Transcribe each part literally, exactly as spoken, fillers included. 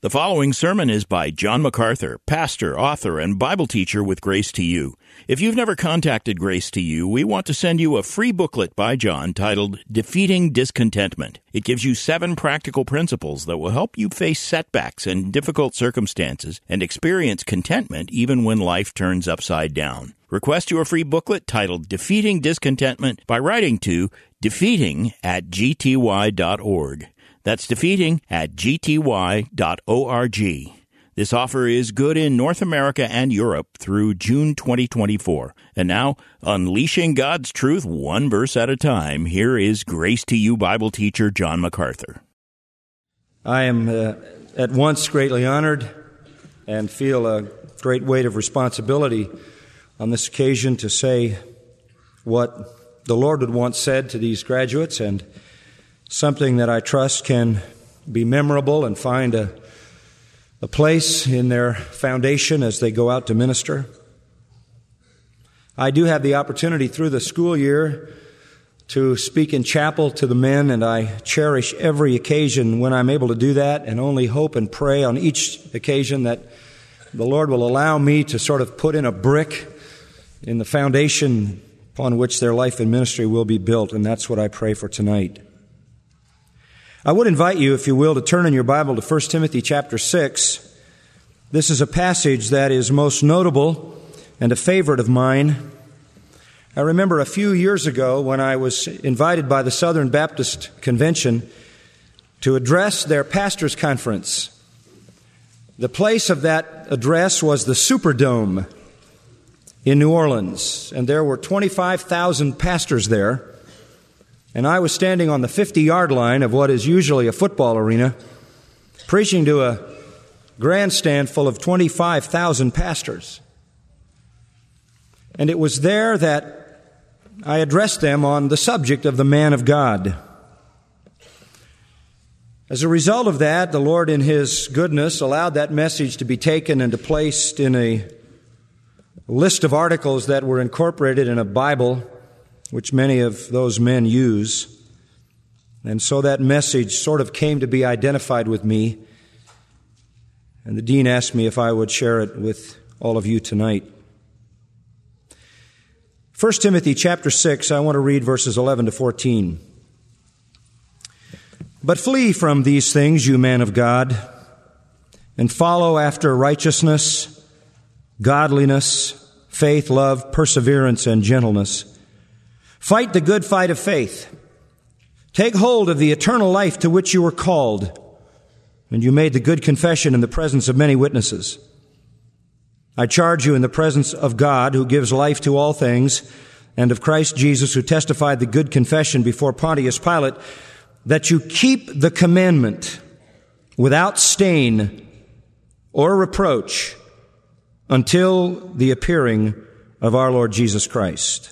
The following sermon is by John MacArthur, pastor, author, and Bible teacher with Grace to You. If you've never contacted Grace to You, we want to send you a free booklet by John titled Defeating Discontentment. It gives you seven practical principles that will help you face setbacks and difficult circumstances and experience contentment even when life turns upside down. Request your free booklet titled Defeating Discontentment by writing to defeating at g t y dot org. That's defeating at g t y dot org. This offer is good in North America and Europe through June twenty twenty-four. And now, unleashing God's truth one verse at a time, here is Grace to You Bible teacher John MacArthur. I am uh, at once greatly honored and feel a great weight of responsibility on this occasion to say what the Lord would once said to these graduates, and something that I trust can be memorable and find a, a place in their foundation as they go out to minister. I do have the opportunity through the school year to speak in chapel to the men, and I cherish every occasion when I'm able to do that, and only hope and pray on each occasion that the Lord will allow me to sort of put in a brick in the foundation upon which their life and ministry will be built, and that's what I pray for tonight. I would invite you, if you will, to turn in your Bible to First Timothy chapter six. This is a passage that is most notable and a favorite of mine. I remember a few years ago when I was invited by the Southern Baptist Convention to address their pastors' conference. The place of that address was the Superdome in New Orleans, and there were twenty-five thousand pastors there. And I was standing on the fifty-yard line of what is usually a football arena, preaching to a grandstand full of twenty-five thousand pastors. And it was there that I addressed them on the subject of the man of God. As a result of that, the Lord in His goodness allowed that message to be taken and placed in a list of articles that were incorporated in a Bible which many of those men use. And so that message sort of came to be identified with me. And the dean asked me if I would share it with all of you tonight. First Timothy chapter six, I want to read verses eleven to fourteen. But flee from these things, you man of God, and follow after righteousness, godliness, faith, love, perseverance, and gentleness. Fight the good fight of faith. Take hold of the eternal life to which you were called, and you made the good confession in the presence of many witnesses. I charge you in the presence of God, who gives life to all things, and of Christ Jesus, who testified the good confession before Pontius Pilate, that you keep the commandment without stain or reproach until the appearing of our Lord Jesus Christ.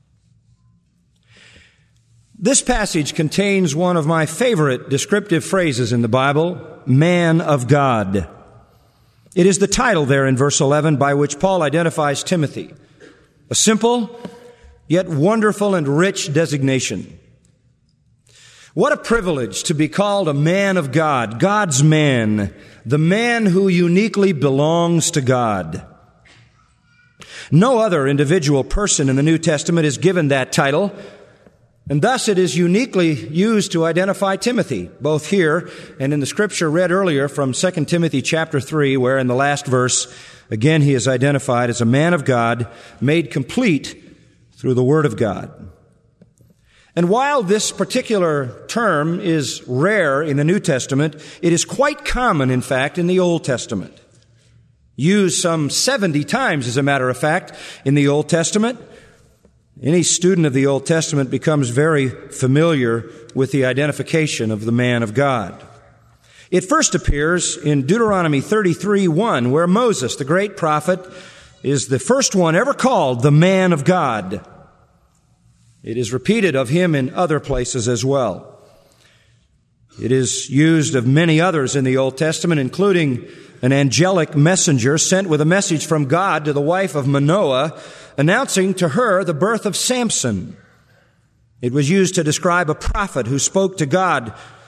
This passage contains one of my favorite descriptive phrases in the Bible, man of God. It is the title there in verse eleven by which Paul identifies Timothy. A simple, yet wonderful and rich designation. What a privilege to be called a man of God, God's man, the man who uniquely belongs to God. No other individual person in the New Testament is given that title, and thus it is uniquely used to identify Timothy, both here and in the scripture read earlier from Second Timothy chapter three, where in the last verse, again he is identified as a man of God, made complete through the Word of God. And while this particular term is rare in the New Testament, it is quite common, in fact, in the Old Testament. Used some seventy times, as a matter of fact, in the Old Testament. Any student of the Old Testament becomes very familiar with the identification of the man of God. It first appears in Deuteronomy thirty-three one, where Moses, the great prophet, is the first one ever called the man of God. It is repeated of him in other places as well. It is used of many others in the Old Testament, including an angelic messenger sent with a message from God to the wife of Manoah, announcing to her the birth of Samson. It was used to describe a prophet who spoke to God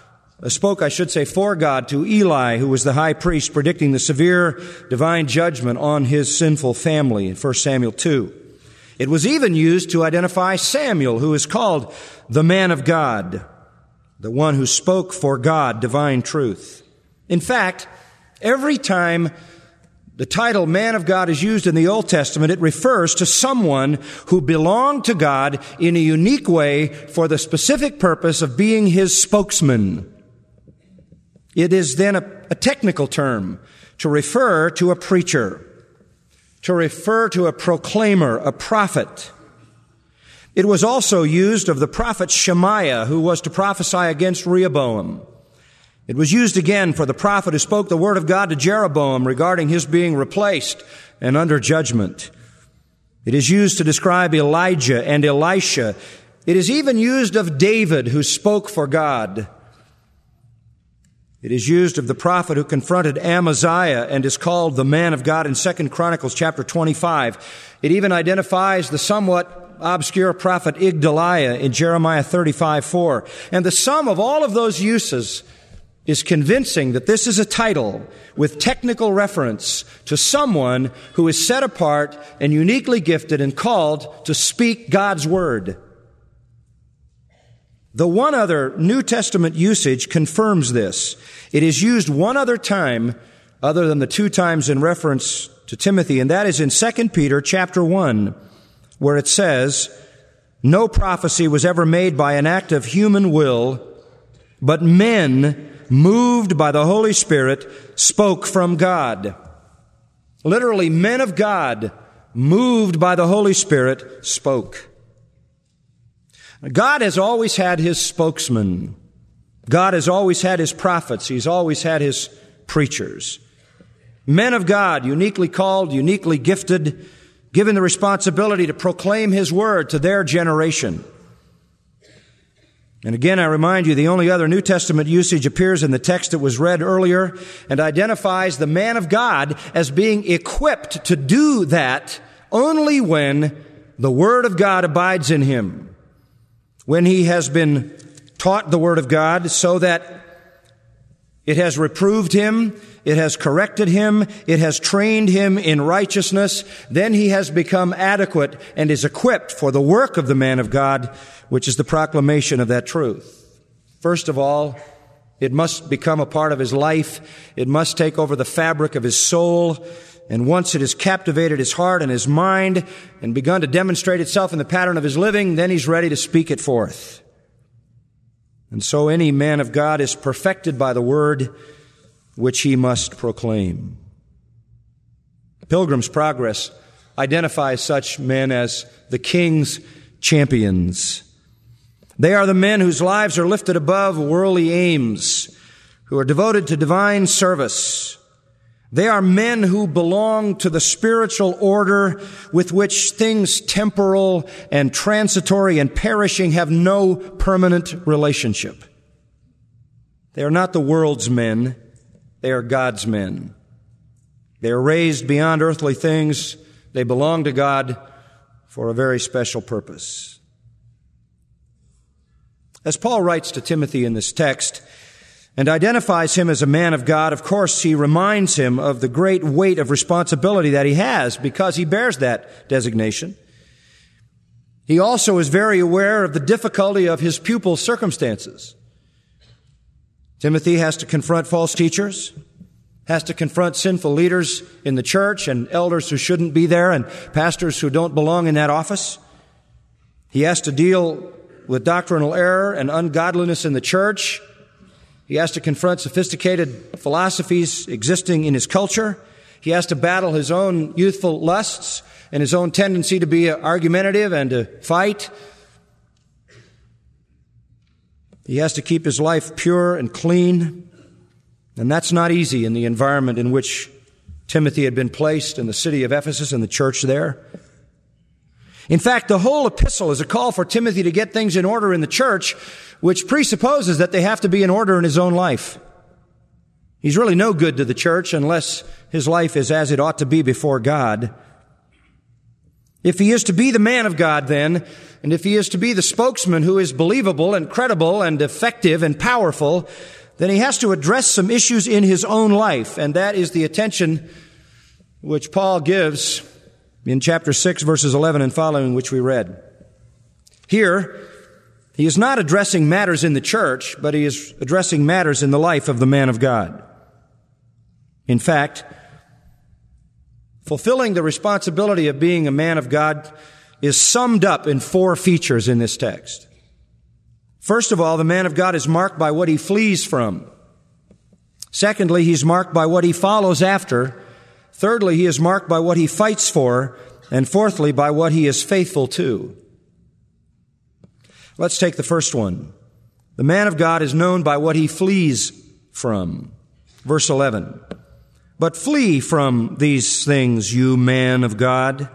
spoke, I should say, for God to Eli, who was the high priest, predicting the severe divine judgment on his sinful family in First Samuel two. It was even used to identify Samuel, who is called the man of God, the one who spoke for God, divine truth. In fact, every time the title man of God is used in the Old Testament, it refers to someone who belonged to God in a unique way for the specific purpose of being his spokesman. It is then a, a technical term to refer to a preacher, to refer to a proclaimer, a prophet. It was also used of the prophet Shemaiah, who was to prophesy against Rehoboam. It was used again for the prophet who spoke the word of God to Jeroboam regarding his being replaced and under judgment. It is used to describe Elijah and Elisha. It is even used of David, who spoke for God. It is used of the prophet who confronted Amaziah and is called the man of God in Second Chronicles chapter twenty-five. It even identifies the somewhat obscure prophet Igdaliah in Jeremiah thirty-five four. And the sum of all of those uses is convincing that this is a title with technical reference to someone who is set apart and uniquely gifted and called to speak God's word. The one other New Testament usage confirms this. It is used one other time other than the two times in reference to Timothy, and that is in Second Peter chapter one, where it says, "No prophecy was ever made by an act of human will, but men moved by the Holy Spirit, spoke from God." Literally, men of God, moved by the Holy Spirit, spoke. God has always had his spokesman. God has always had his prophets. He's always had his preachers. Men of God, uniquely called, uniquely gifted, given the responsibility to proclaim his word to their generation. And again, I remind you, the only other New Testament usage appears in the text that was read earlier and identifies the man of God as being equipped to do that only when the Word of God abides in him, when he has been taught the Word of God so that it has reproved him, it has corrected him, it has trained him in righteousness. Then he has become adequate and is equipped for the work of the man of God, which is the proclamation of that truth. First of all, it must become a part of his life. It must take over the fabric of his soul. And once it has captivated his heart and his mind and begun to demonstrate itself in the pattern of his living, then he's ready to speak it forth. And so any man of God is perfected by the word which he must proclaim. Pilgrim's Progress identifies such men as the King's champions. They are the men whose lives are lifted above worldly aims, who are devoted to divine service. They are men who belong to the spiritual order with which things temporal and transitory and perishing have no permanent relationship. They are not the world's men. They are God's men. They are raised beyond earthly things. They belong to God for a very special purpose. As Paul writes to Timothy in this text and identifies him as a man of God, of course, he reminds him of the great weight of responsibility that he has because he bears that designation. He also is very aware of the difficulty of his pupil's circumstances. Timothy has to confront false teachers, has to confront sinful leaders in the church and elders who shouldn't be there and pastors who don't belong in that office. He has to deal with doctrinal error and ungodliness in the church. He has to confront sophisticated philosophies existing in his culture. He has to battle his own youthful lusts and his own tendency to be argumentative and to fight. He has to keep his life pure and clean. And that's not easy in the environment in which Timothy had been placed in the city of Ephesus and the church there. In fact, the whole epistle is a call for Timothy to get things in order in the church, which presupposes that they have to be in order in his own life. He's really no good to the church unless his life is as it ought to be before God. If he is to be the man of God then, and if he is to be the spokesman who is believable and credible and effective and powerful, then he has to address some issues in his own life, and that is the attention which Paul gives in chapter six, verses eleven and following, which we read. Here, he is not addressing matters in the church, but he is addressing matters in the life of the man of God. In fact, fulfilling the responsibility of being a man of God is summed up in four features in this text. First of all, the man of God is marked by what he flees from. Secondly, he's marked by what he follows after. Thirdly, he is marked by what he fights for. And fourthly, by what he is faithful to. Let's take the first one. The man of God is known by what he flees from. Verse eleven. But flee from these things, you man of God.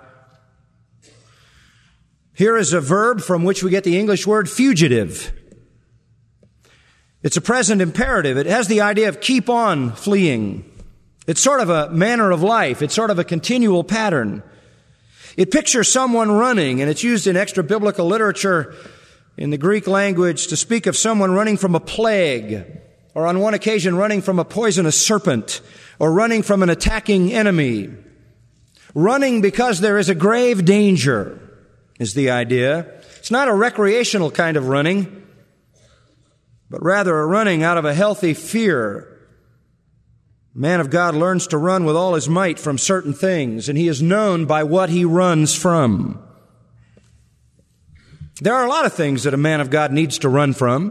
Here is a verb from which we get the English word fugitive. It's a present imperative. It has the idea of keep on fleeing. It's sort of a manner of life. It's sort of a continual pattern. It pictures someone running, and it's used in extra-biblical literature in the Greek language to speak of someone running from a plague, or on one occasion running from a poisonous serpent, or running from an attacking enemy. Running because there is a grave danger is the idea. It's not a recreational kind of running, but rather a running out of a healthy fear. A man of God learns to run with all his might from certain things, and he is known by what he runs from. There are a lot of things that a man of God needs to run from.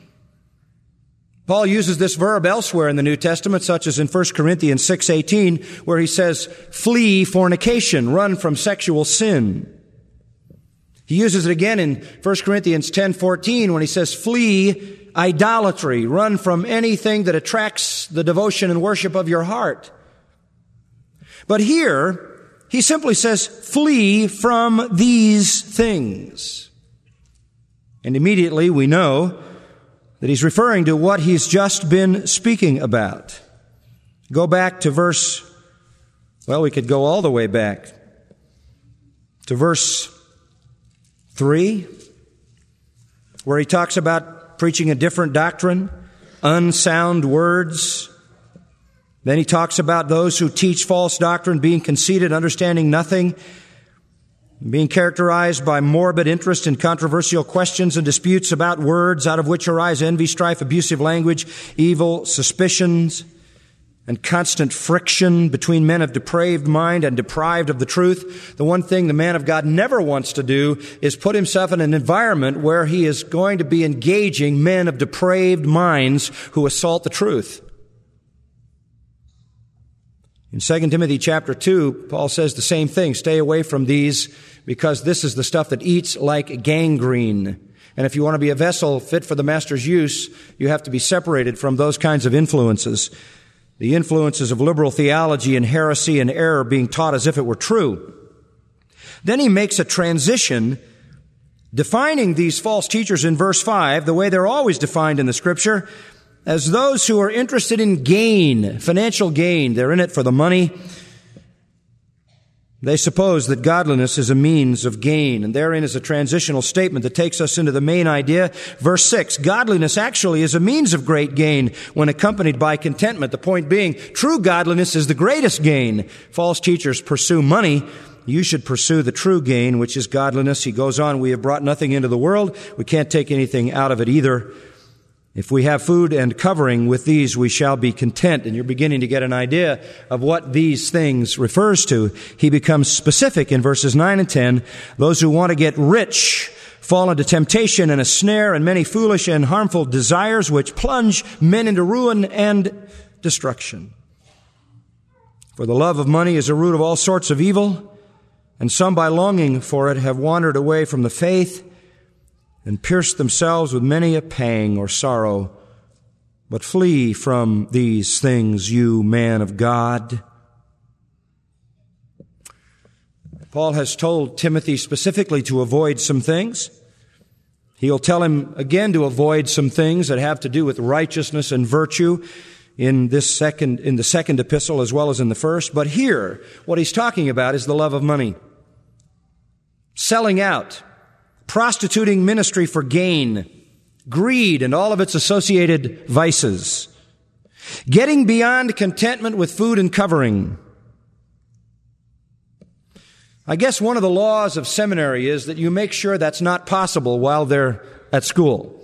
Paul uses this verb elsewhere in the New Testament, such as in First Corinthians six eighteen, where he says, flee fornication, run from sexual sin. He uses it again in First Corinthians ten fourteen when he says, flee idolatry, run from anything that attracts the devotion and worship of your heart. But here, he simply says, flee from these things. And immediately we know that he's referring to what he's just been speaking about. Go back to verse, well, we could go all the way back to verse three, where he talks about preaching a different doctrine, unsound words. Then he talks about those who teach false doctrine, being conceited, understanding nothing, being characterized by morbid interest in controversial questions and disputes about words, out of which arise envy, strife, abusive language, evil suspicions, and constant friction between men of depraved mind and deprived of the truth. The one thing the man of God never wants to do is put himself in an environment where he is going to be engaging men of depraved minds who assault the truth. In Second Timothy chapter two, Paul says the same thing. Stay away from these, because this is the stuff that eats like gangrene. And if you want to be a vessel fit for the master's use, you have to be separated from those kinds of influences. The influences of liberal theology and heresy and error being taught as if it were true. Then he makes a transition, defining these false teachers in verse five, the way they're always defined in the Scripture, as those who are interested in gain, financial gain. They're in it for the money. They suppose that godliness is a means of gain, and therein is a transitional statement that takes us into the main idea. Verse six, godliness actually is a means of great gain when accompanied by contentment. The point being, true godliness is the greatest gain. False teachers pursue money. You should pursue the true gain, which is godliness. He goes on, we have brought nothing into the world. We can't take anything out of it either. If we have food and covering, with these we shall be content. And you're beginning to get an idea of what these things refers to. He becomes specific in verses nine and ten. Those who want to get rich fall into temptation and a snare and many foolish and harmful desires which plunge men into ruin and destruction. For the love of money is a root of all sorts of evil, and some by longing for it have wandered away from the faith and pierced themselves with many a pang or sorrow. But flee from these things, you man of God. Paul has told Timothy specifically to avoid some things. He'll tell him again to avoid some things that have to do with righteousness and virtue in this second, in the second epistle as well as in the first. But here, what he's talking about is the love of money. Selling out. Prostituting ministry for gain, greed and all of its associated vices, getting beyond contentment with food and covering. I guess one of the laws of seminary is that you make sure that's not possible while they're at school.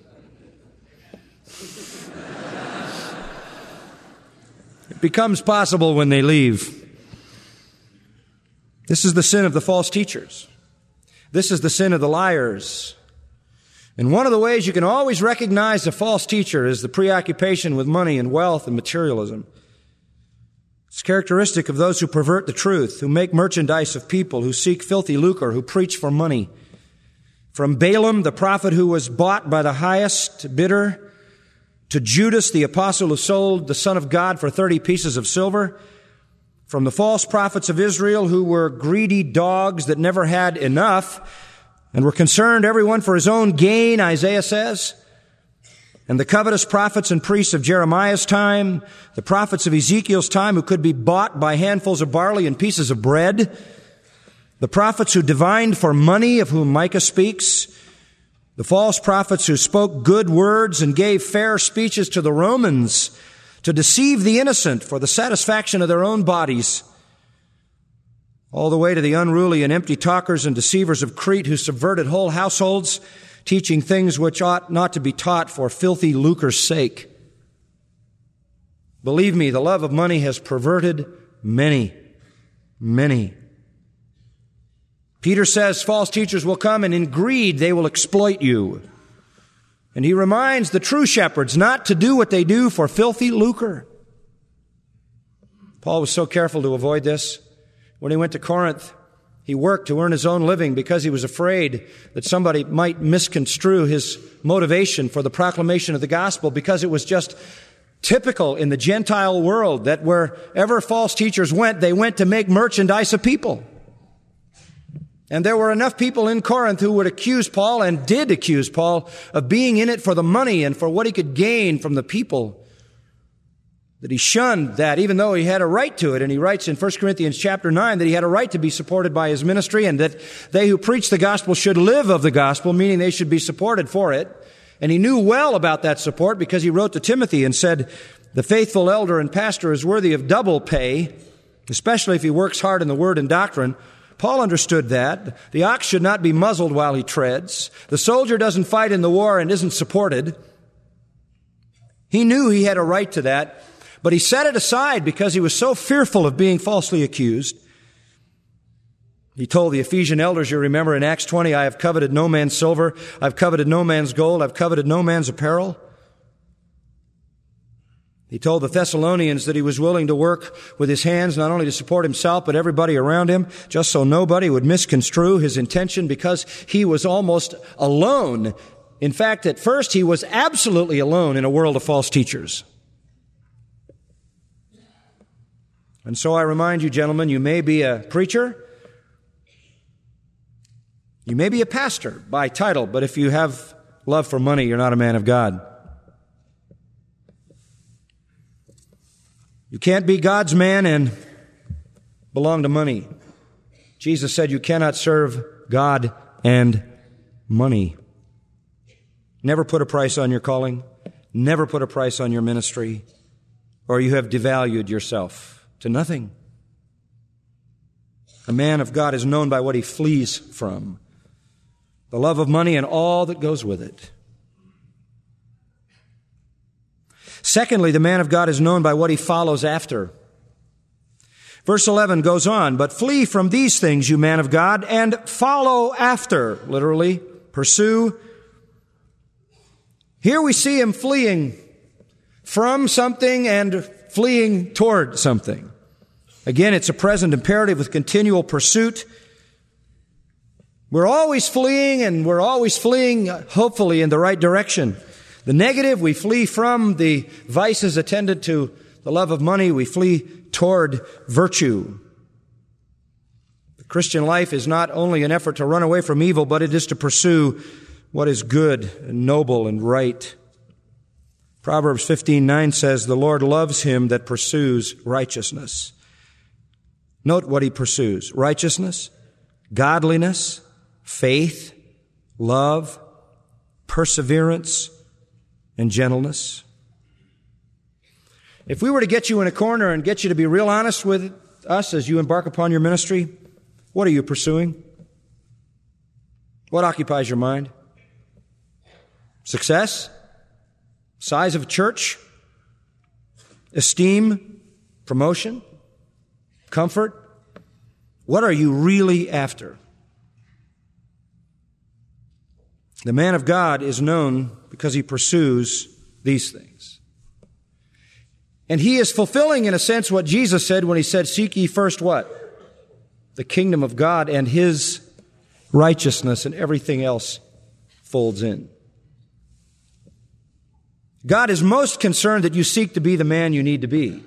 It becomes possible when they leave. This is the sin of the false teachers. This is the sin of the liars. And one of the ways you can always recognize a false teacher is the preoccupation with money and wealth and materialism. It's characteristic of those who pervert the truth, who make merchandise of people, who seek filthy lucre, who preach for money. From Balaam, the prophet who was bought by the highest bidder, to Judas, the apostle who sold the Son of God for thirty pieces of silver. From the false prophets of Israel who were greedy dogs that never had enough and were concerned everyone for his own gain, Isaiah says. And the covetous prophets and priests of Jeremiah's time, the prophets of Ezekiel's time who could be bought by handfuls of barley and pieces of bread, the prophets who divined for money, of whom Micah speaks, the false prophets who spoke good words and gave fair speeches to the Romans to deceive the innocent for the satisfaction of their own bodies, all the way to the unruly and empty talkers and deceivers of Crete who subverted whole households, teaching things which ought not to be taught for filthy lucre's sake. Believe me, the love of money has perverted many, many. Peter says false teachers will come and in greed they will exploit you. And he reminds the true shepherds not to do what they do for filthy lucre. Paul was so careful to avoid this. When he went to Corinth, he worked to earn his own living because he was afraid that somebody might misconstrue his motivation for the proclamation of the gospel, because it was just typical in the Gentile world that wherever false teachers went, they went to make merchandise of people. And there were enough people in Corinth who would accuse Paul, and did accuse Paul, of being in it for the money and for what he could gain from the people, that he shunned that, even though he had a right to it. And he writes in First Corinthians chapter nine that he had a right to be supported by his ministry, and that they who preach the gospel should live of the gospel, meaning they should be supported for it. And he knew well about that support, because he wrote to Timothy and said, the faithful elder and pastor is worthy of double pay, especially if he works hard in the word and doctrine. Paul understood that. The ox should not be muzzled while he treads. The soldier doesn't fight in the war and isn't supported. He knew he had a right to that, but he set it aside because he was so fearful of being falsely accused. He told the Ephesian elders, you remember in Acts twenty, I have coveted no man's silver, I've coveted no man's gold, I've coveted no man's apparel. He told the Thessalonians that he was willing to work with his hands not only to support himself but everybody around him, just so nobody would misconstrue his intention, because he was almost alone. In fact, at first he was absolutely alone in a world of false teachers. And so I remind you, gentlemen, you may be a preacher, you may be a pastor by title, but if you have love for money, you're not a man of God. You can't be God's man and belong to money. Jesus said you cannot serve God and money. Never put a price on your calling. Never put a price on your ministry, or you have devalued yourself to nothing. A man of God is known by what he flees from, the love of money and all that goes with it. Secondly, the man of God is known by what he follows after. Verse eleven goes on, but flee from these things, you man of God, and follow after, literally, pursue. Here we see him fleeing from something and fleeing toward something. Again, it's a present imperative with continual pursuit. We're always fleeing, and we're always fleeing, hopefully, in the right direction. The negative, we flee from the vices attendant to the love of money. We flee toward virtue. The Christian life is not only an effort to run away from evil, but it is to pursue what is good and noble and right. Proverbs fifteen nine says, the Lord loves him that pursues righteousness. Note what he pursues: righteousness, godliness, faith, love, perseverance, and gentleness. If we were to get you in a corner and get you to be real honest with us as you embark upon your ministry, what are you pursuing? What occupies your mind? Success? Size of a church? Esteem? Promotion? Comfort? What are you really after? The man of God is known because he pursues these things. And he is fulfilling, in a sense, what Jesus said when he said, seek ye first what? The kingdom of God and his righteousness, and everything else folds in. God is most concerned that you seek to be the man you need to be.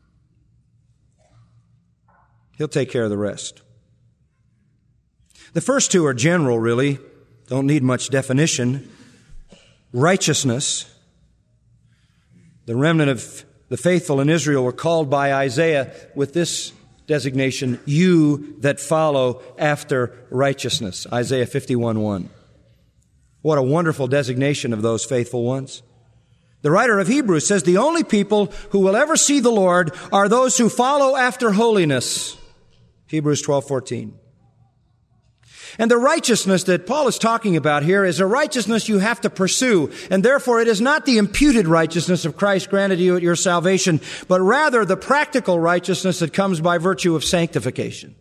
He'll take care of the rest. The first two are general, really. Don't need much definition. Righteousness. The remnant of the faithful in Israel were called by Isaiah with this designation, you that follow after righteousness. Isaiah fifty-one one. What a wonderful designation of those faithful ones. The writer of Hebrews says the only people who will ever see the Lord are those who follow after holiness. Hebrews twelve fourteen. And the righteousness that Paul is talking about here is a righteousness you have to pursue. And therefore it is not the imputed righteousness of Christ granted you at your salvation, but rather the practical righteousness that comes by virtue of sanctification.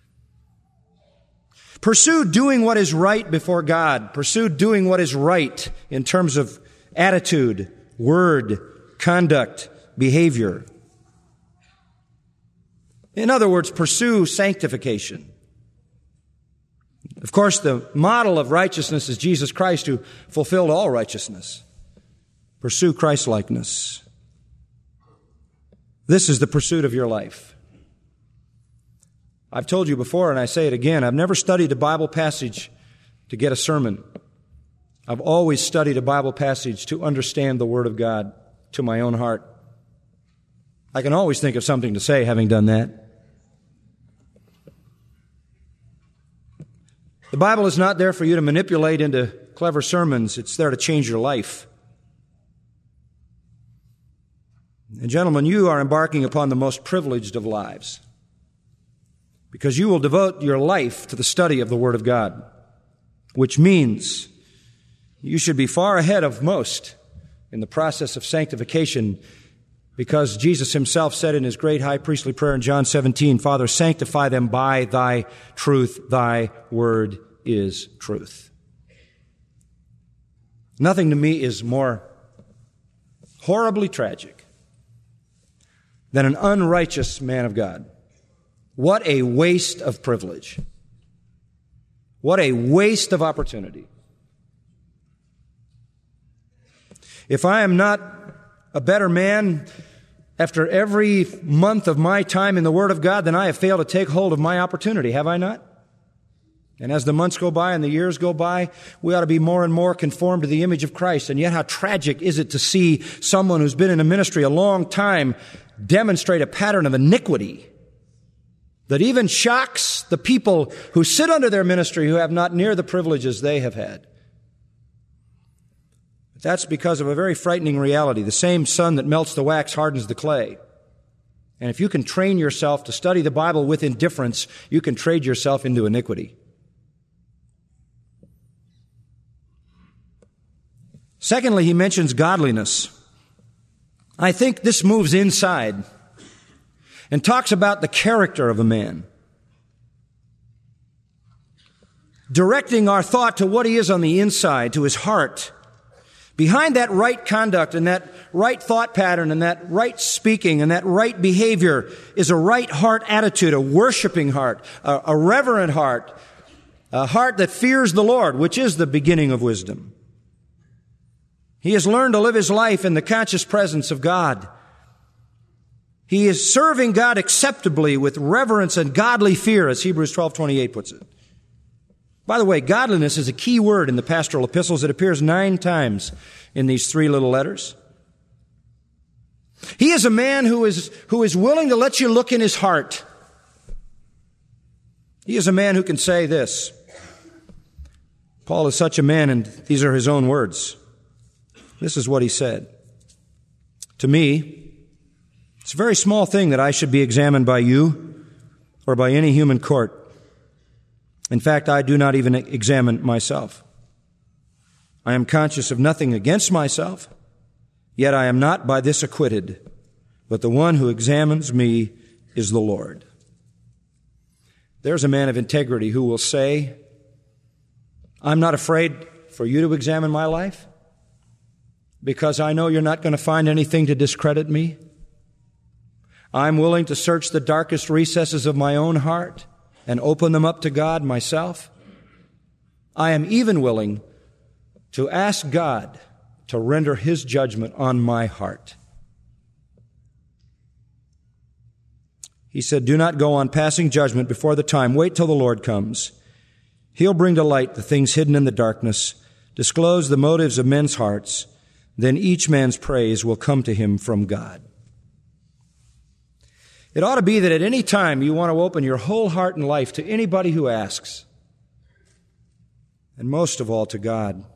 Pursue doing what is right before God. Pursue doing what is right in terms of attitude, word, conduct, behavior. In other words, pursue sanctification. Of course, the model of righteousness is Jesus Christ, who fulfilled all righteousness. Pursue Christ-likeness. This is the pursuit of your life. I've told you before, and I say it again, I've never studied a Bible passage to get a sermon. I've always studied a Bible passage to understand the Word of God to my own heart. I can always think of something to say having done that. The Bible is not there for you to manipulate into clever sermons. It's there to change your life. And gentlemen, you are embarking upon the most privileged of lives, because you will devote your life to the study of the Word of God, which means you should be far ahead of most in the process of sanctification, because Jesus himself said in his great high priestly prayer in John seventeen, Father, sanctify them by thy truth. Thy word is truth. Nothing to me is more horribly tragic than an unrighteous man of God. What a waste of privilege. What a waste of opportunity. If I am not a better man after every month of my time in the Word of God, then I have failed to take hold of my opportunity, have I not? And as the months go by and the years go by, we ought to be more and more conformed to the image of Christ. And yet how tragic is it to see someone who's been in a ministry a long time demonstrate a pattern of iniquity that even shocks the people who sit under their ministry, who have not near the privileges they have had. But that's because of a very frightening reality. The same sun that melts the wax hardens the clay. And if you can train yourself to study the Bible with indifference, you can trade yourself into iniquity. Secondly, he mentions godliness. I think this moves inside and talks about the character of a man, directing our thought to what he is on the inside, to his heart. Behind that right conduct and that right thought pattern and that right speaking and that right behavior is a right heart attitude, a worshiping heart, a, a reverent heart, a heart that fears the Lord, which is the beginning of wisdom. He has learned to live his life in the conscious presence of God. He is serving God acceptably with reverence and godly fear, as Hebrews twelve twenty-eight puts it. By the way, godliness is a key word in the pastoral epistles. It appears nine times in these three little letters. He is a man who is, who is willing to let you look in his heart. He is a man who can say this: Paul is such a man, and these are his own words. This is what he said. To me, it's a very small thing that I should be examined by you or by any human court. In fact, I do not even examine myself. I am conscious of nothing against myself, yet I am not by this acquitted, but the one who examines me is the Lord. There's a man of integrity who will say, I'm not afraid for you to examine my life because I know you're not going to find anything to discredit me. I'm willing to search the darkest recesses of my own heart and open them up to God myself. I am even willing to ask God to render His judgment on my heart. He said, do not go on passing judgment before the time. Wait till the Lord comes. He'll bring to light the things hidden in the darkness, disclose the motives of men's hearts. Then each man's praise will come to him from God. It ought to be that at any time you want to open your whole heart and life to anybody who asks, and most of all to God.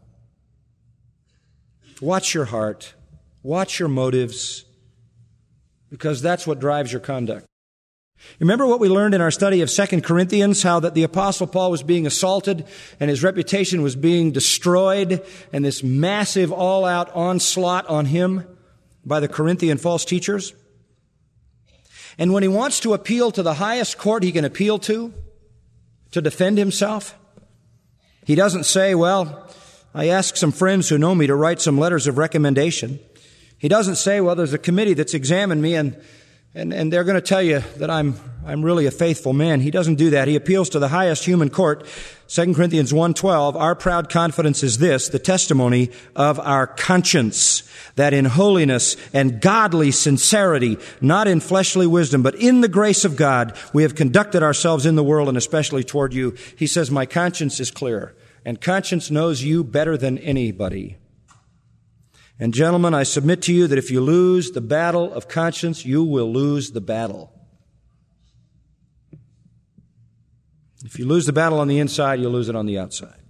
Watch your heart. Watch your motives, because that's what drives your conduct. Remember what we learned in our study of Second Corinthians, how that the Apostle Paul was being assaulted and his reputation was being destroyed, and this massive all-out onslaught on him by the Corinthian false teachers? And when he wants to appeal to the highest court he can appeal to, to defend himself, he doesn't say, well, I asked some friends who know me to write some letters of recommendation. He doesn't say, well, there's a committee that's examined me and And, and they're going to tell you that I'm, I'm really a faithful man. He doesn't do that. He appeals to the highest human court. Second Corinthians one twelve, our proud confidence is this, the testimony of our conscience, that in holiness and godly sincerity, not in fleshly wisdom, but in the grace of God, we have conducted ourselves in the world and especially toward you. He says, my conscience is clear, and conscience knows you better than anybody. And gentlemen, I submit to you that if you lose the battle of conscience, you will lose the battle. If you lose the battle on the inside, you'll lose it on the outside.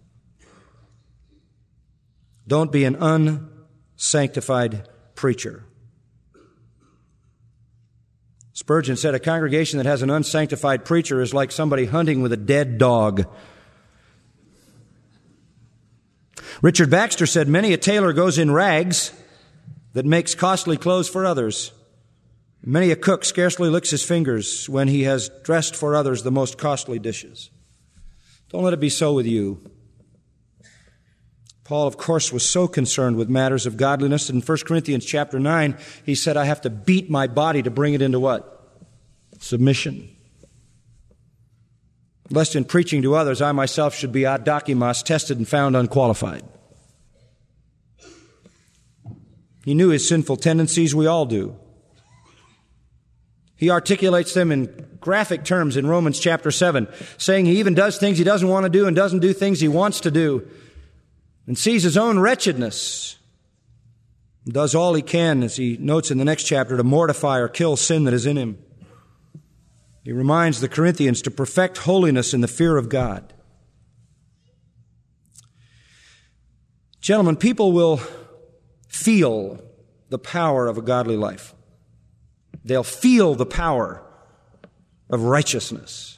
Don't be an unsanctified preacher. Spurgeon said, a congregation that has an unsanctified preacher is like somebody hunting with a dead dog. Richard Baxter said, many a tailor goes in rags that makes costly clothes for others. Many a cook scarcely licks his fingers when he has dressed for others the most costly dishes. Don't let it be so with you. Paul, of course, was so concerned with matters of godliness. In First Corinthians chapter nine, he said, I have to beat my body to bring it into what? Submission. Lest in preaching to others, I myself should be adokimos, tested and found unqualified. He knew his sinful tendencies. We all do. He articulates them in graphic terms in Romans chapter seven, saying he even does things he doesn't want to do and doesn't do things he wants to do, and sees his own wretchedness, and does all he can, as he notes in the next chapter, to mortify or kill sin that is in him. He reminds the Corinthians to perfect holiness in the fear of God. Gentlemen, people will feel the power of a godly life. They'll feel the power of righteousness.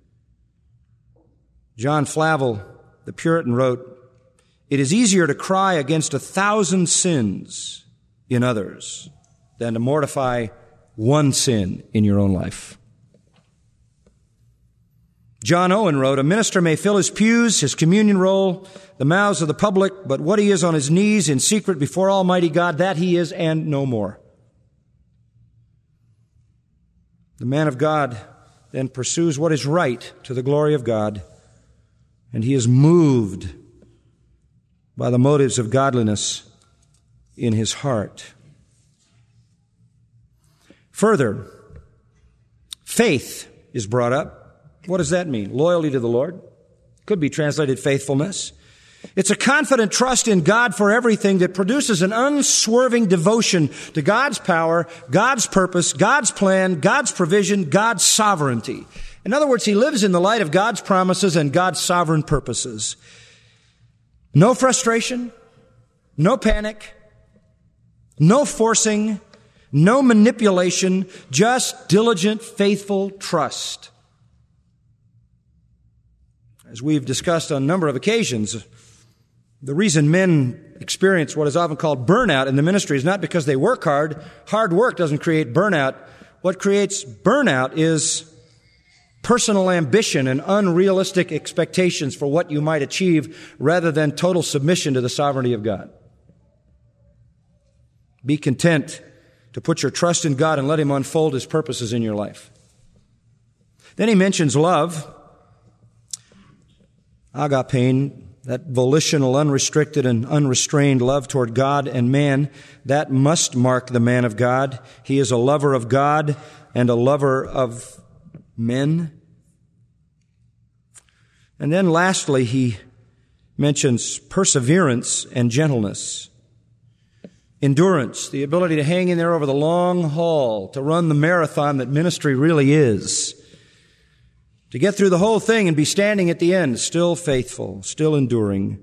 John Flavel, the Puritan, wrote, it is easier to cry against a thousand sins in others than to mortify one sin in your own life. John Owen wrote, a minister may fill his pews, his communion roll, the mouths of the public, but what he is on his knees in secret before Almighty God, that he is and no more. The man of God then pursues what is right to the glory of God, and he is moved by the motives of godliness in his heart. Further, faith is brought up. What does that mean? Loyalty to the Lord. Could be translated faithfulness. It's a confident trust in God for everything that produces an unswerving devotion to God's power, God's purpose, God's plan, God's provision, God's sovereignty. In other words, he lives in the light of God's promises and God's sovereign purposes. No frustration, no panic, no forcing, no manipulation, just diligent, faithful trust. As we've discussed on a number of occasions, the reason men experience what is often called burnout in the ministry is not because they work hard. Hard work doesn't create burnout. What creates burnout is personal ambition and unrealistic expectations for what you might achieve rather than total submission to the sovereignty of God. Be content to put your trust in God and let Him unfold His purposes in your life. Then he mentions love, agape, that volitional, unrestricted, and unrestrained love toward God and man. That must mark the man of God. He is a lover of God and a lover of men. And then lastly, he mentions perseverance and gentleness. Endurance, the ability to hang in there over the long haul, to run the marathon that ministry really is. To get through the whole thing and be standing at the end, still faithful, still enduring.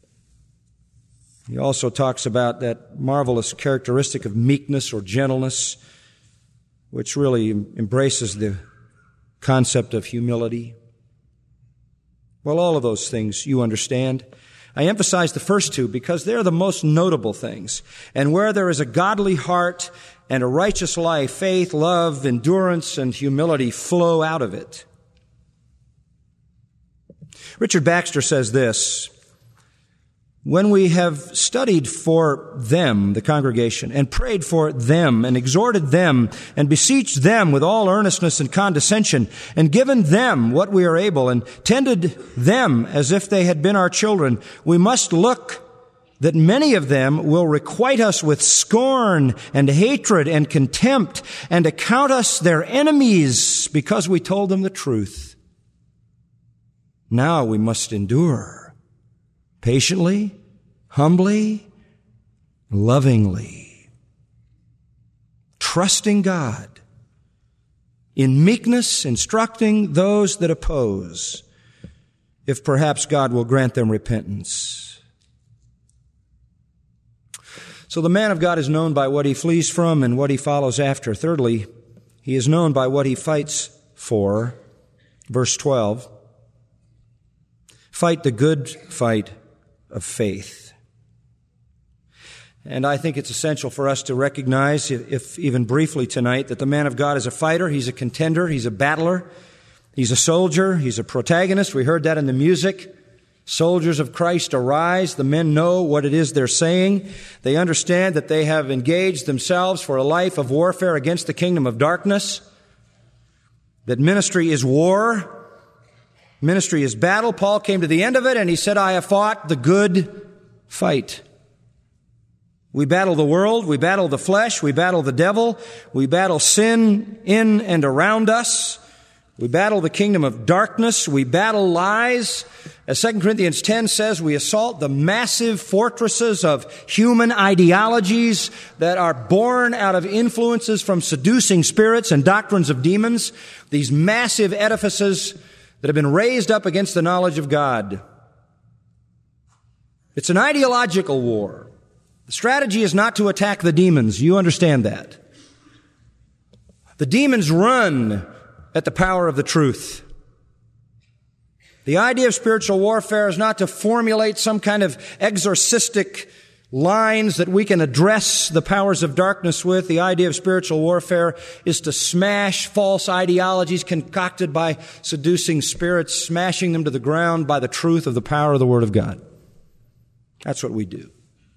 He also talks about that marvelous characteristic of meekness or gentleness, which really embraces the concept of humility. Well, all of those things you understand. I emphasize the first two because they're the most notable things. And where there is a godly heart and a righteous life, faith, love, endurance, and humility flow out of it. Richard Baxter says this: when we have studied for them, the congregation, and prayed for them, and exhorted them, and beseeched them with all earnestness and condescension, and given them what we are able, and tended them as if they had been our children, we must look that many of them will requite us with scorn and hatred and contempt, and account us their enemies because we told them the truth. Now we must endure patiently, humbly, lovingly, trusting God, in meekness instructing those that oppose, if perhaps God will grant them repentance. So the man of God is known by what he flees from and what he follows after. Thirdly, he is known by what he fights for. Verse twelve. Fight the good fight of faith. And I think it's essential for us to recognize, if even briefly tonight, that the man of God is a fighter, he's a contender, he's a battler, he's a soldier, he's a protagonist. We heard that in the music. Soldiers of Christ arise. The men know what it is they're saying. They understand that they have engaged themselves for a life of warfare against the kingdom of darkness, that ministry is war. Ministry is battle. Paul came to the end of it and he said, I have fought the good fight. We battle the world. We battle the flesh. We battle the devil. We battle sin in and around us. We battle the kingdom of darkness. We battle lies. As Second Corinthians ten says, we assault the massive fortresses of human ideologies that are born out of influences from seducing spirits and doctrines of demons. These massive edifices that have been raised up against the knowledge of God. It's an ideological war. The strategy is not to attack the demons. You understand that. The demons run at the power of the truth. The idea of spiritual warfare is not to formulate some kind of exorcistic lines that we can address the powers of darkness with. The idea of spiritual warfare is to smash false ideologies concocted by seducing spirits, smashing them to the ground by the truth of the power of the Word of God. That's what we do.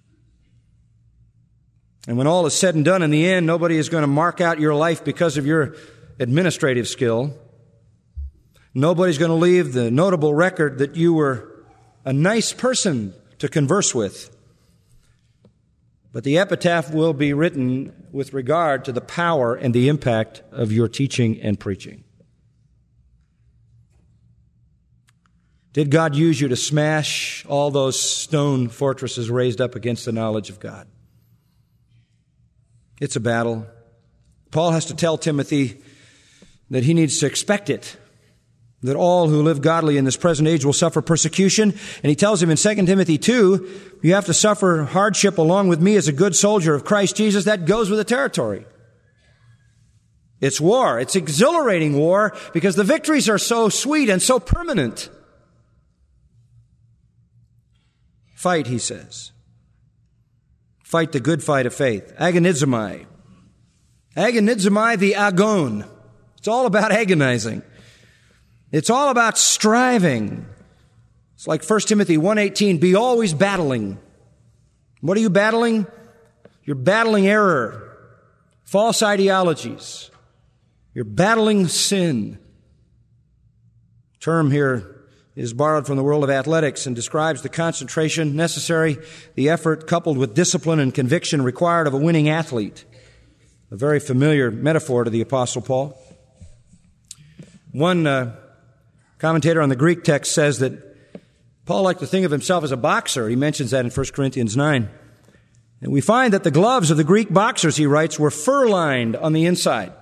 And when all is said and done in the end, nobody is going to mark out your life because of your administrative skill. Nobody's going to leave the notable record that you were a nice person to converse with. But the epitaph will be written with regard to the power and the impact of your teaching and preaching. Did God use you to smash all those stone fortresses raised up against the knowledge of God? It's a battle. Paul has to tell Timothy that he needs to expect it. that all who live godly in this present age will suffer persecution. And he tells him in Second Timothy two, you have to suffer hardship along with me as a good soldier of Christ Jesus. That goes with the territory. It's war. It's exhilarating war because the victories are so sweet and so permanent. Fight, he says. Fight the good fight of faith. Agonizomai. Agonizomai, the agon. It's all about agonizing. It's all about striving. It's like First Timothy one eighteen, be always battling. What are you battling? You're battling error, false ideologies. You're battling sin. The term here is borrowed from the world of athletics and describes the concentration necessary, the effort coupled with discipline and conviction required of a winning athlete. A very familiar metaphor to the Apostle Paul. One uh, commentator on the Greek text says that Paul liked to think of himself as a boxer. He mentions that in First Corinthians nine. And we find that the gloves of the Greek boxers, he writes, were fur-lined on the inside.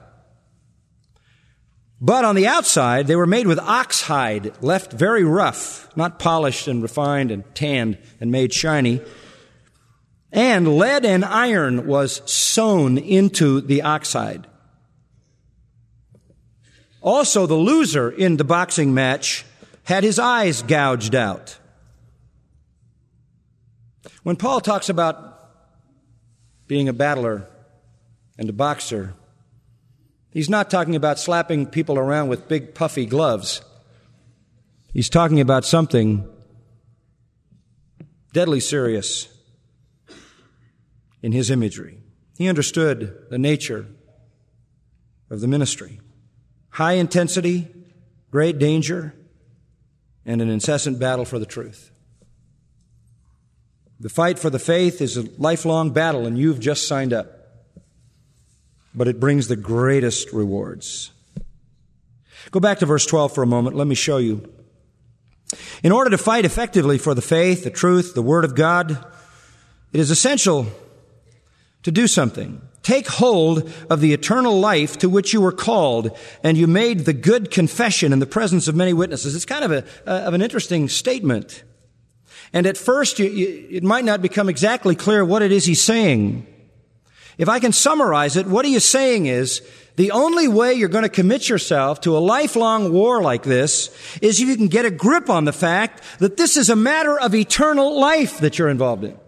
But on the outside, they were made with ox hide, left very rough, not polished and refined and tanned and made shiny. And lead and iron was sewn into the ox hide. Also, the loser in the boxing match had his eyes gouged out. When Paul talks about being a battler and a boxer, he's not talking about slapping people around with big puffy gloves. He's talking about something deadly serious in his imagery. He understood the nature of the ministry. High intensity, great danger, and an incessant battle for the truth. The fight for the faith is a lifelong battle, and you've just signed up. But it brings the greatest rewards. Go back to verse twelve for a moment. Let me show you. In order to fight effectively for the faith, the truth, the Word of God, it is essential to do something. Take hold of the eternal life to which you were called, and you made the good confession in the presence of many witnesses. It's kind of a uh, of an interesting statement. And at first, you, you, it might not become exactly clear what it is he's saying. If I can summarize it, what he is saying is, the only way you're going to commit yourself to a lifelong war like this is if you can get a grip on the fact that this is a matter of eternal life that you're involved in.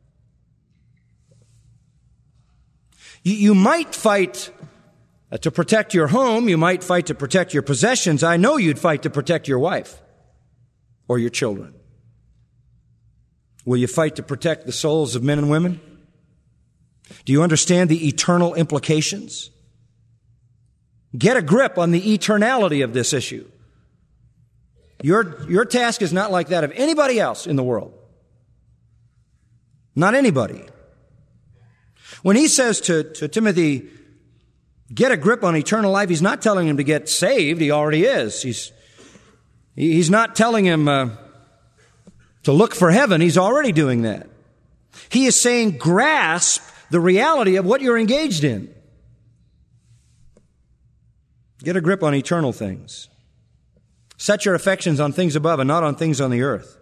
You, you might fight uh, to protect your home. You might fight to protect your possessions. I know you'd fight to protect your wife or your children. Will you fight to protect the souls of men and women? Do you understand the eternal implications? Get a grip on the eternality of this issue. Your, your task is not like that of anybody else in the world. Not anybody. When he says to, to Timothy, get a grip on eternal life, he's not telling him to get saved. He already is. He's, he's not telling him uh, to look for heaven. He's already doing that. He is saying, grasp the reality of what you're engaged in. Get a grip on eternal things. Set your affections on things above and not on things on the earth.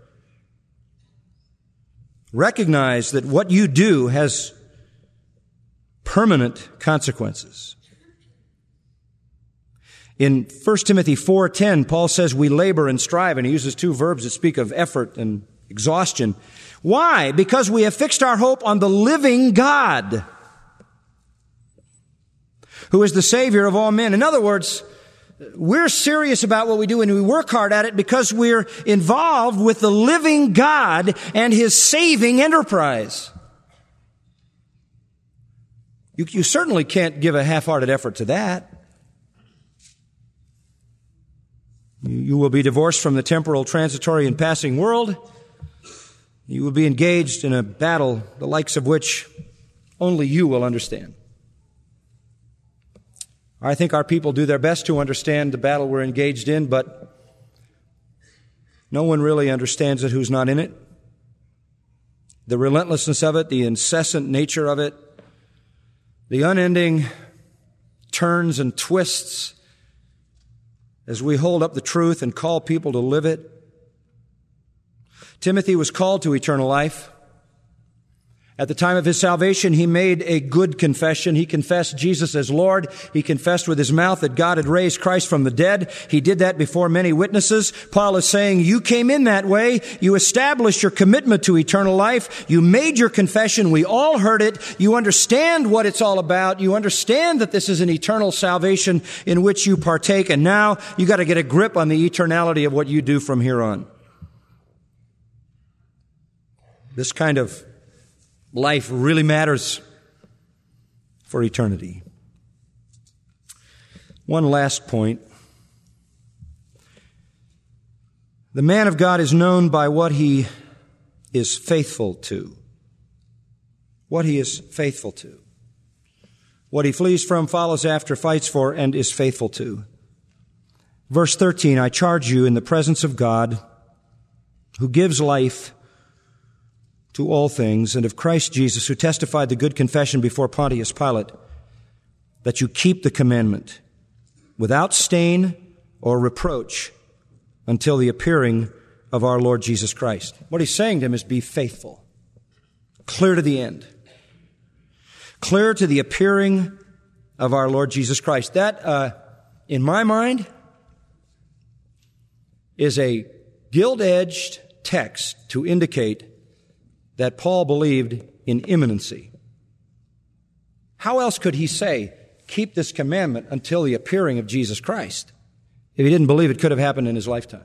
Recognize that what you do has permanent consequences. In First Timothy four ten, Paul says we labor and strive, and he uses two verbs that speak of effort and exhaustion. Why? Because we have fixed our hope on the living God, who is the Savior of all men. In other words, we're serious about what we do and we work hard at it because we're involved with the living God and His saving enterprise. You, you certainly can't give a half-hearted effort to that. You, you will be divorced from the temporal, transitory, and passing world. You will be engaged in a battle the likes of which only you will understand. I think our people do their best to understand the battle we're engaged in, but no one really understands it who's not in it. The relentlessness of it, the incessant nature of it, the unending turns and twists as we hold up the truth and call people to live it. Timothy was called to eternal life. At the time of his salvation, he made a good confession. He confessed Jesus as Lord. He confessed with his mouth that God had raised Christ from the dead. He did that before many witnesses. Paul is saying, you came in that way. You established your commitment to eternal life. You made your confession. We all heard it. You understand what it's all about. You understand that this is an eternal salvation in which you partake. And now you got to get a grip on the eternality of what you do from here on. This kind of life really matters for eternity. One last point. The man of God is known by what he is faithful to. What he is faithful to. What he flees from, follows after, fights for, and is faithful to. Verse thirteen, I charge you in the presence of God, who gives life to all things, and of Christ Jesus, who testified the good confession before Pontius Pilate, that you keep the commandment without stain or reproach until the appearing of our Lord Jesus Christ. What he's saying to him is be faithful, clear to the end, clear to the appearing of our Lord Jesus Christ. That, uh, in my mind, is a gilt-edged text to indicate that Paul believed in imminency. How else could he say, keep this commandment until the appearing of Jesus Christ, if he didn't believe it could have happened in his lifetime?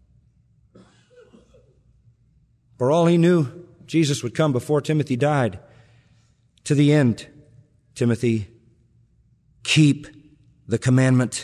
For all he knew, Jesus would come before Timothy died. To the end, Timothy, keep the commandment.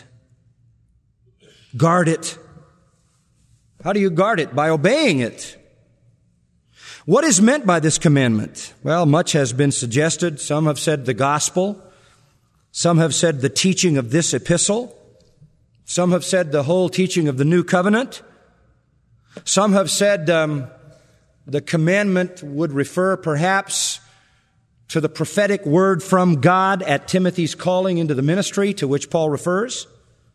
Guard it. How do you guard it? By obeying it. What is meant by this commandment? Well, much has been suggested. Some have said the gospel. Some have said the teaching of this epistle. Some have said the whole teaching of the new covenant. Some have said um, the commandment would refer perhaps to the prophetic word from God at Timothy's calling into the ministry, to which Paul refers.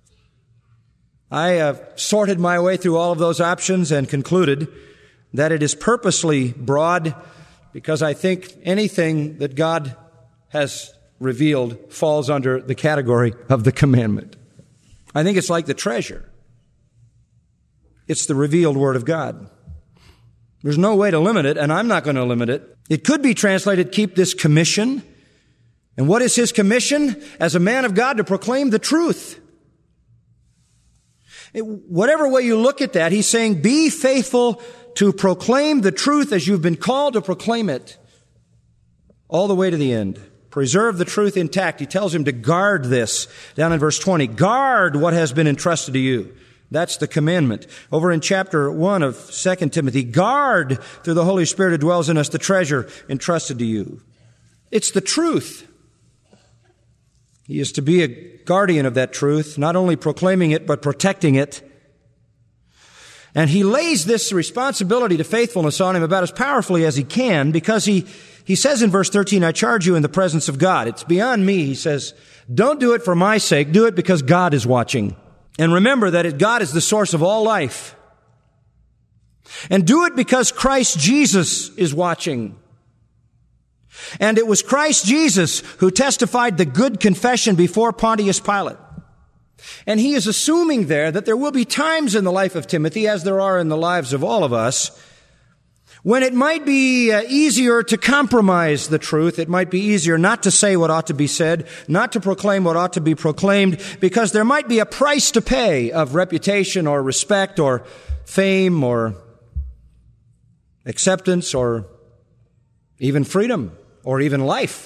I have sorted my way through all of those options and concluded that it is purposely broad, because I think anything that God has revealed falls under the category of the commandment. I think it's like the treasure. It's the revealed Word of God. There's no way to limit it, and I'm not going to limit it. It could be translated, keep this commission. And what is his commission? As a man of God, to proclaim the truth. It, whatever way you look at that, he's saying, be faithful to proclaim the truth as you've been called to proclaim it all the way to the end. Preserve the truth intact. He tells him to guard this down in verse twenty. Guard what has been entrusted to you. That's the commandment. Over in chapter one of Second Timothy, guard through the Holy Spirit who dwells in us the treasure entrusted to you. It's the truth. He is to be a guardian of that truth, not only proclaiming it, but protecting it. And he lays this responsibility to faithfulness on him about as powerfully as he can, because he, he says in verse thirteen, I charge you in the presence of God. It's beyond me. He says, don't do it for my sake. Do it because God is watching. And remember that it, God is the source of all life. And do it because Christ Jesus is watching. And it was Christ Jesus who testified the good confession before Pontius Pilate. And he is assuming there that there will be times in the life of Timothy, as there are in the lives of all of us, when it might be uh, easier to compromise the truth. It might be easier not to say what ought to be said, not to proclaim what ought to be proclaimed, because there might be a price to pay of reputation or respect or fame or acceptance or even freedom or even life.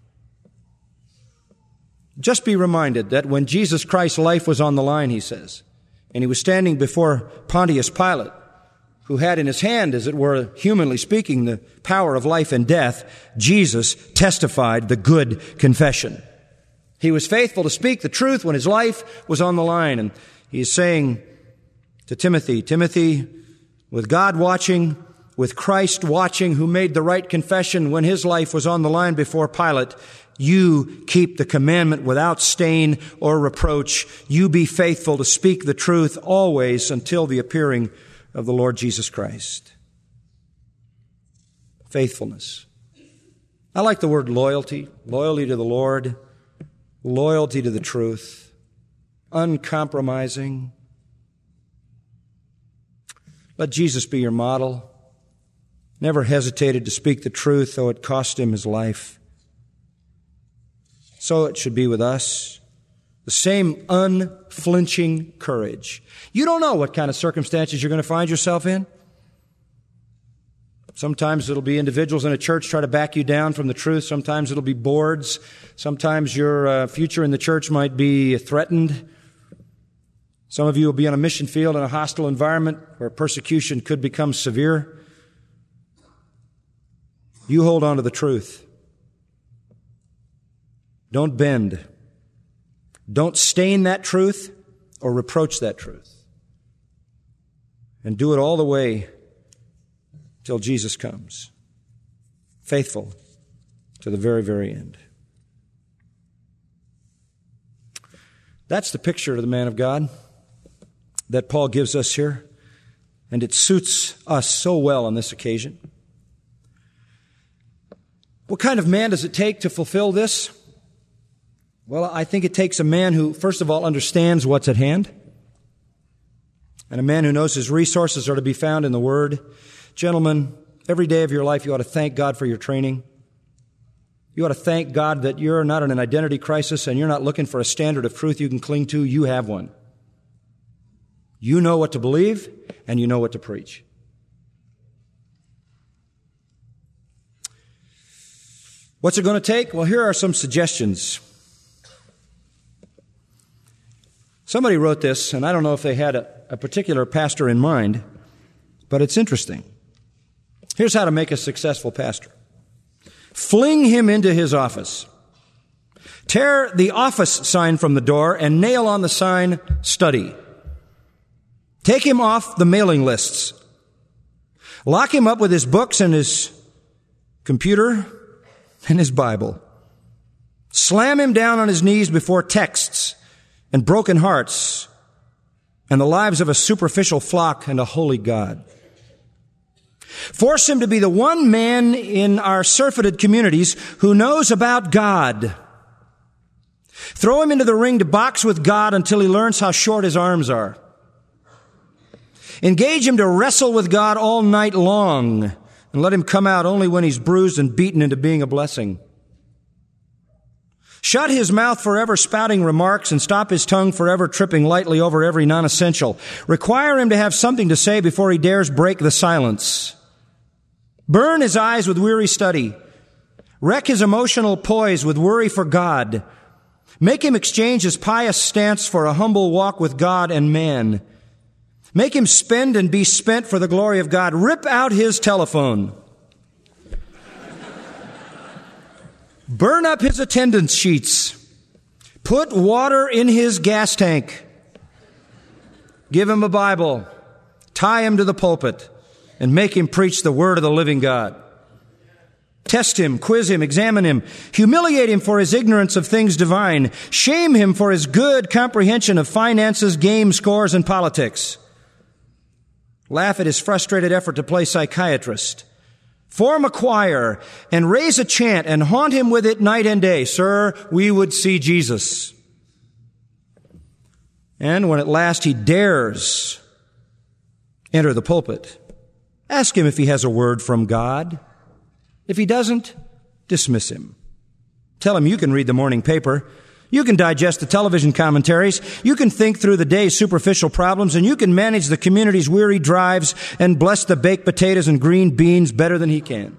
Just be reminded that when Jesus Christ's life was on the line, he says, and he was standing before Pontius Pilate, who had in his hand, as it were, humanly speaking, the power of life and death, Jesus testified the good confession. He was faithful to speak the truth when his life was on the line. And he is saying to Timothy, Timothy, with God watching, with Christ watching, who made the right confession when his life was on the line before Pilate, you keep the commandment without stain or reproach. You be faithful to speak the truth always until the appearing of the Lord Jesus Christ. Faithfulness. I like the word loyalty. Loyalty to the Lord. Loyalty to the truth. Uncompromising. Let Jesus be your model. Never hesitated to speak the truth, though it cost him his life. So it should be with us. The same unflinching courage. You don't know what kind of circumstances you're going to find yourself in. Sometimes it'll be individuals in a church try to back you down from the truth. Sometimes it'll be boards. Sometimes your uh, future in the church might be threatened. Some of you will be on a mission field in a hostile environment where persecution could become severe. You hold on to the truth. Don't bend. Don't stain that truth or reproach that truth. And do it all the way till Jesus comes. Faithful to the very, very end. That's the picture of the man of God that Paul gives us here. And it suits us so well on this occasion. What kind of man does it take to fulfill this? Well, I think it takes a man who, first of all, understands what's at hand, and a man who knows his resources are to be found in the Word. Gentlemen, every day of your life you ought to thank God for your training. You ought to thank God that you're not in an identity crisis and you're not looking for a standard of truth you can cling to. You have one. You know what to believe and you know what to preach. What's it going to take? Well, here are some suggestions. Somebody wrote this, and I don't know if they had a, a particular pastor in mind, but it's interesting. Here's how to make a successful pastor. Fling him into his office. Tear the office sign from the door and nail on the sign, study. Take him off the mailing lists. Lock him up with his books and his computer and his Bible. Slam him down on his knees before texts and broken hearts and the lives of a superficial flock and a holy God. Force him to be the one man in our surfeited communities who knows about God. Throw him into the ring to box with God until he learns how short his arms are. Engage him to wrestle with God all night long and let him come out only when he's bruised and beaten into being a blessing. Shut his mouth forever spouting remarks and stop his tongue forever tripping lightly over every non-essential. Require him to have something to say before he dares break the silence. Burn his eyes with weary study. Wreck his emotional poise with worry for God. Make him exchange his pious stance for a humble walk with God and man. Make him spend and be spent for the glory of God. Rip out his telephone. Burn up his attendance sheets. Put water in his gas tank. Give him a Bible. Tie him to the pulpit and make him preach the word of the living God. Test him, quiz him, examine him, humiliate him for his ignorance of things divine, shame him for his good comprehension of finances, game scores, and politics. Laugh at his frustrated effort to play psychiatrist. Form a choir and raise a chant and haunt him with it night and day. Sir, we would see Jesus. And when at last he dares enter the pulpit, ask him if he has a word from God. If he doesn't, dismiss him. Tell him you can read the morning paper. You can digest the television commentaries. You can think through the day's superficial problems, and you can manage the community's weary drives and bless the baked potatoes and green beans better than he can.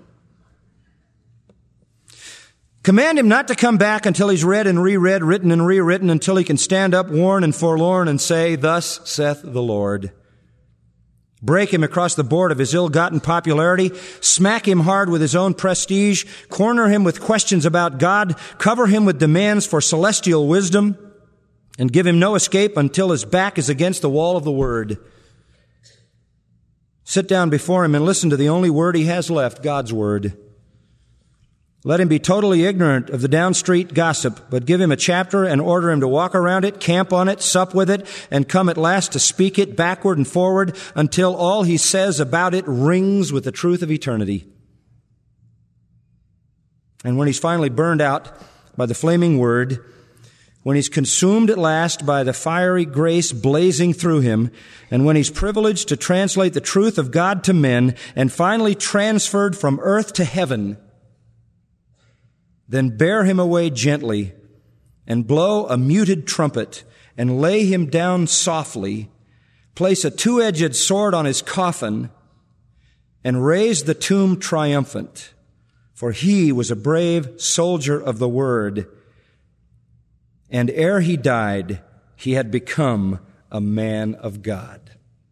Command him not to come back until he's read and reread, written and rewritten, until he can stand up worn and forlorn and say, "Thus saith the Lord." Break him across the board of his ill-gotten popularity, smack him hard with his own prestige, corner him with questions about God, cover him with demands for celestial wisdom, and give him no escape until his back is against the wall of the Word. Sit down before him and listen to the only word he has left, God's word. Let him be totally ignorant of the downstreet gossip, but give him a chapter and order him to walk around it, camp on it, sup with it, and come at last to speak it backward and forward until all he says about it rings with the truth of eternity. And when he's finally burned out by the flaming word, when he's consumed at last by the fiery grace blazing through him, and when he's privileged to translate the truth of God to men and finally transferred from earth to heaven, then bear him away gently and blow a muted trumpet and lay him down softly, place a two-edged sword on his coffin, and raise the tomb triumphant. For he was a brave soldier of the word, and ere he died, he had become a man of God.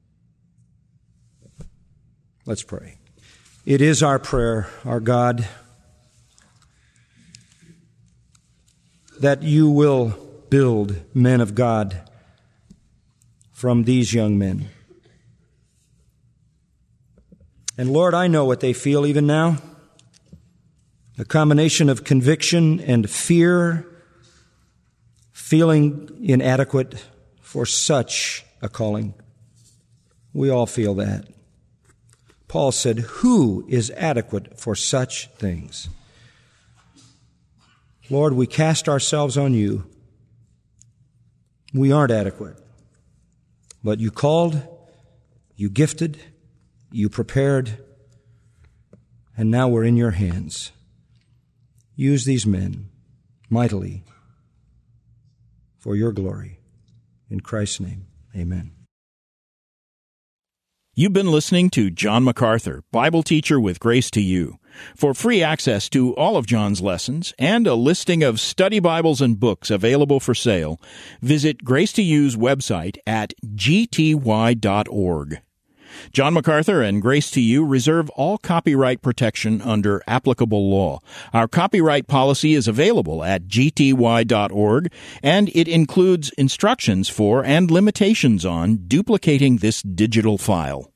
Let's pray. It is our prayer, our God, that you will build men of God from these young men. And Lord, I know what they feel even now. A combination of conviction and fear, feeling inadequate for such a calling. We all feel that. Paul said, "Who is adequate for such things?" Lord, we cast ourselves on you. We aren't adequate. But you called, you gifted, you prepared, and now we're in your hands. Use these men mightily for your glory. In Christ's name, amen. You've been listening to John MacArthur, Bible teacher with Grace to You. For free access to all of John's lessons and a listing of study Bibles and books available for sale, visit Grace to You's website at g t y dot org. John MacArthur and Grace to You reserve all copyright protection under applicable law. Our copyright policy is available at g t y dot org, and it includes instructions for and limitations on duplicating this digital file.